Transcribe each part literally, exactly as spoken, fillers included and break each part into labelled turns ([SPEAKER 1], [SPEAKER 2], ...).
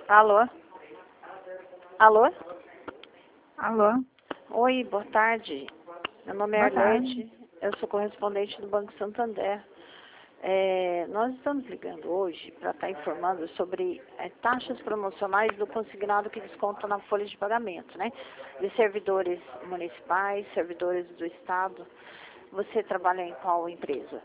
[SPEAKER 1] Alô? Alô?
[SPEAKER 2] Alô?
[SPEAKER 1] Oi, boa tarde. Meu nome é
[SPEAKER 2] Boa
[SPEAKER 1] Arlete,
[SPEAKER 2] tarde.
[SPEAKER 1] eu sou correspondente do Banco Santander. É, nós estamos ligando hoje para estar informando sobre é, taxas promocionais do consignado que desconta na folha de pagamento, né? De servidores municipais, servidores do Estado. Você trabalha em qual empresa?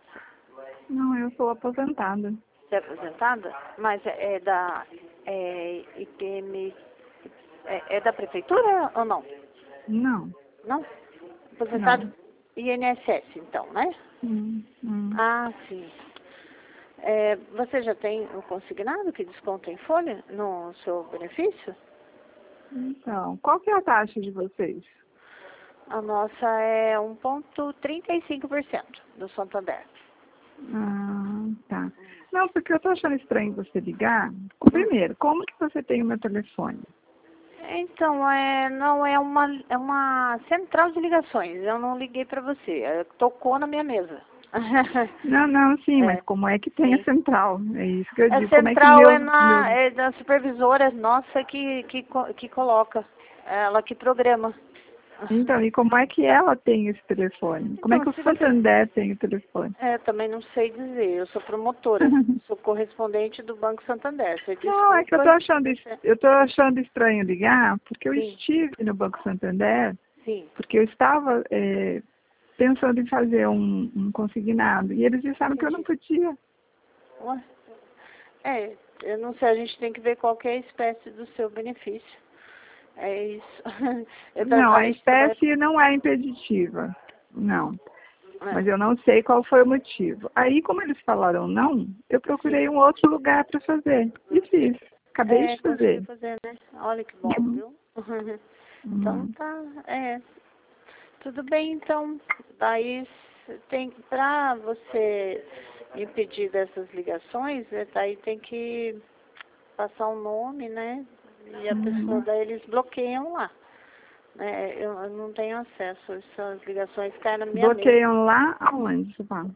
[SPEAKER 2] Não, eu sou aposentada.
[SPEAKER 1] Você é aposentada? Mas é, é da é, I P M... É, é da prefeitura ou não?
[SPEAKER 2] Não,
[SPEAKER 1] Não? Aposentado
[SPEAKER 2] não.
[SPEAKER 1] I N S S, então, né?
[SPEAKER 2] Hum, hum.
[SPEAKER 1] Ah, sim. É, você já tem um consignado que desconta em folha no seu benefício?
[SPEAKER 2] Então, qual que é a taxa de vocês?
[SPEAKER 1] A nossa é um vírgula trinta e cinco por cento do Santander.
[SPEAKER 2] Ah, tá. Não, porque eu tô achando estranho você ligar.
[SPEAKER 1] Hum.
[SPEAKER 2] Primeiro, como que você tem o meu telefone?
[SPEAKER 1] Então, é, não é uma, é uma central de ligações. Eu não liguei para você. é, Tocou na minha mesa.
[SPEAKER 2] Não, não, sim, mas
[SPEAKER 1] É,
[SPEAKER 2] como é que tem a
[SPEAKER 1] sim.
[SPEAKER 2] central? É isso que eu
[SPEAKER 1] A
[SPEAKER 2] digo. Como é que
[SPEAKER 1] central é
[SPEAKER 2] meu,
[SPEAKER 1] na
[SPEAKER 2] meu...
[SPEAKER 1] é da supervisora nossa que, que, co- que coloca. Ela que programa.
[SPEAKER 2] Então, e como é que ela tem esse telefone? Como é
[SPEAKER 1] Então,
[SPEAKER 2] que o
[SPEAKER 1] se você...
[SPEAKER 2] Santander tem o telefone?
[SPEAKER 1] É, também não sei dizer. Eu sou promotora. Sou correspondente do Banco Santander. Você
[SPEAKER 2] Não, é que eu
[SPEAKER 1] desculpa.
[SPEAKER 2] tô achando, es-
[SPEAKER 1] Você...
[SPEAKER 2] eu tô achando estranho ligar, porque eu
[SPEAKER 1] Sim,
[SPEAKER 2] estive no Banco Santander,
[SPEAKER 1] sim.
[SPEAKER 2] porque eu estava eh, pensando em fazer um, um consignado, e eles disseram que eu não
[SPEAKER 1] Entendi.
[SPEAKER 2] podia.
[SPEAKER 1] Ué, É, eu não sei. A gente tem que ver qual que é a espécie do seu benefício. É isso. Eu tra-
[SPEAKER 2] Não,
[SPEAKER 1] a
[SPEAKER 2] a
[SPEAKER 1] gente trabalha
[SPEAKER 2] espécie não é impeditiva, não.
[SPEAKER 1] com... É,
[SPEAKER 2] Mas eu não sei qual foi o motivo. Aí, como eles falaram não, eu
[SPEAKER 1] sim.
[SPEAKER 2] procurei um outro lugar para fazer, e fiz. Acabei
[SPEAKER 1] É,
[SPEAKER 2] de
[SPEAKER 1] consegui
[SPEAKER 2] fazer.
[SPEAKER 1] fazer, né? Olha que bom,
[SPEAKER 2] Uhum,
[SPEAKER 1] viu? Então
[SPEAKER 2] uhum.
[SPEAKER 1] tá, é. Tudo bem, então. Daí c- tem para você impedir dessas ligações, é, daí tem que passar um nome, né? E a pessoa,
[SPEAKER 2] Uhum.
[SPEAKER 1] daí eles bloqueiam lá. Né? Eu, eu não tenho acesso, essas ligações caem na minha mesa.
[SPEAKER 2] Bloqueiam lá aonde, você fala?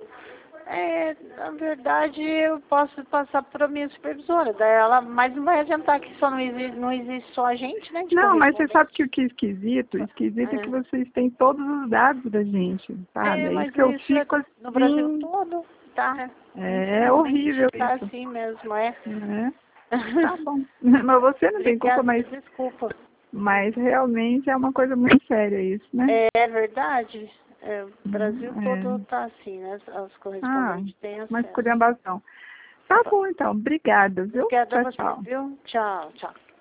[SPEAKER 1] É, na verdade, eu posso passar para a minha supervisora, daí ela, mas não vai adiantar que só não existe, não existe só a gente, né, de
[SPEAKER 2] Não, mas você sabe que
[SPEAKER 1] correspondente.
[SPEAKER 2] o que é esquisito? Esquisito é que vocês têm todos os dados da gente,
[SPEAKER 1] É,
[SPEAKER 2] sabe?
[SPEAKER 1] é,
[SPEAKER 2] É isso
[SPEAKER 1] mas
[SPEAKER 2] que eu
[SPEAKER 1] isso é
[SPEAKER 2] fico
[SPEAKER 1] no Brasil
[SPEAKER 2] assim.
[SPEAKER 1] todo, tá?
[SPEAKER 2] É
[SPEAKER 1] Infelizmente,
[SPEAKER 2] horrível
[SPEAKER 1] tá
[SPEAKER 2] isso.
[SPEAKER 1] assim mesmo, é.
[SPEAKER 2] Né? Tá bom. Mas você não tem culpa,
[SPEAKER 1] Obrigada, me
[SPEAKER 2] mas,
[SPEAKER 1] desculpa.
[SPEAKER 2] mas realmente é uma coisa muito séria isso, né?
[SPEAKER 1] É, é verdade, é, o Brasil todo
[SPEAKER 2] Hum,
[SPEAKER 1] tá assim, né? Os
[SPEAKER 2] É. Ah,
[SPEAKER 1] correspondentes têm
[SPEAKER 2] uma
[SPEAKER 1] acesso.
[SPEAKER 2] esculhambação. Tá bom, então. Obrigada, viu?
[SPEAKER 1] Obrigada a
[SPEAKER 2] Tchau,
[SPEAKER 1] você,
[SPEAKER 2] tchau.
[SPEAKER 1] viu? Tchau, tchau.